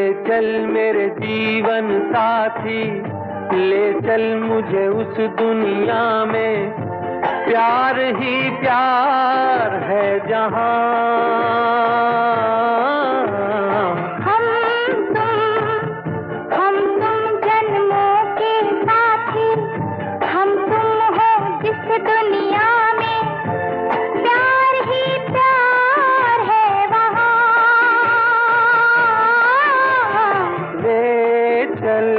चल मेरे जीवन साथी, ले चल मुझे उस दुनिया में, प्यार ही प्यार है जहां। हम तुम जन्मों के साथी, हम तुम हो जिस दुनिया में, प्यार ही प्यार है वहां। ले चल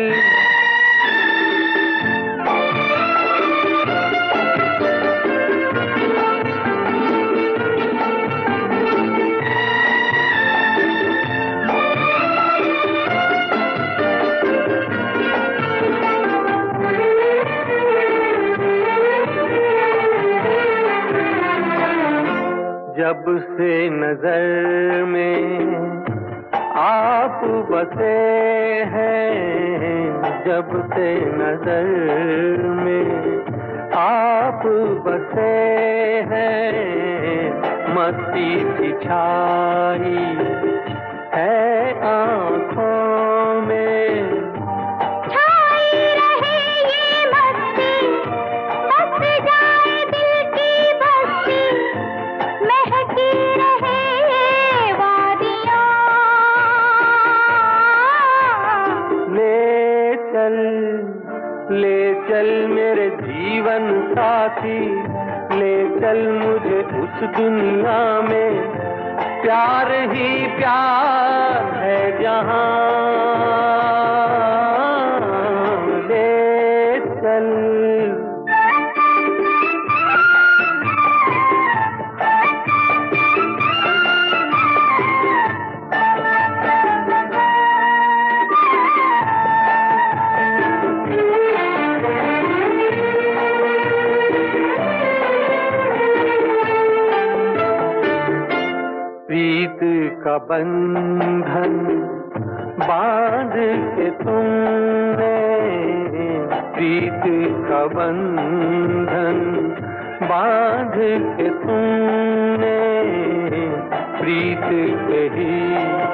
जब से नजर में आप बसे हैं, जब से नजर में आप बसे हैं, मस्ती सी छाई है आँखों में। छाई रहे ये मस्ती, बस जाए दिल की बस्ती, महकी रहे ये वादियाँ। ले चल मेरे जीवन साथी, ले चल मुझे उस दुनिया में, प्यार ही प्यार है जहां। ले चल प्रीत का बंधन बांध के तुमने, प्रीत का बंधन बांध के तुमने, प्रीत के ही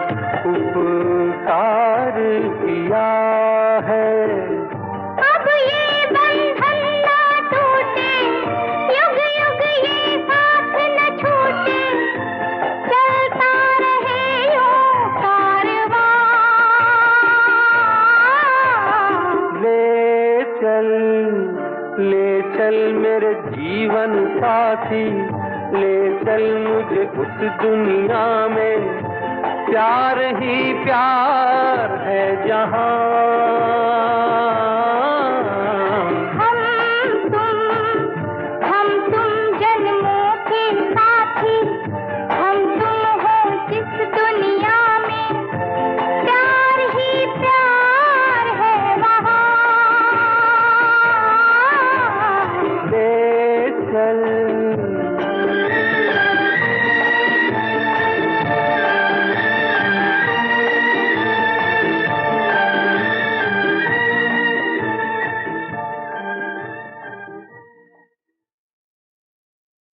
उपकार किया है। अब ये बंधन ना टूटे, युग युग ये साथ न छूटे, चलता रहे यूं कारवां। ले चल मेरे जीवन साथी, ले चल मुझे उस दुनिया में, प्यार ही प्यार है जहां।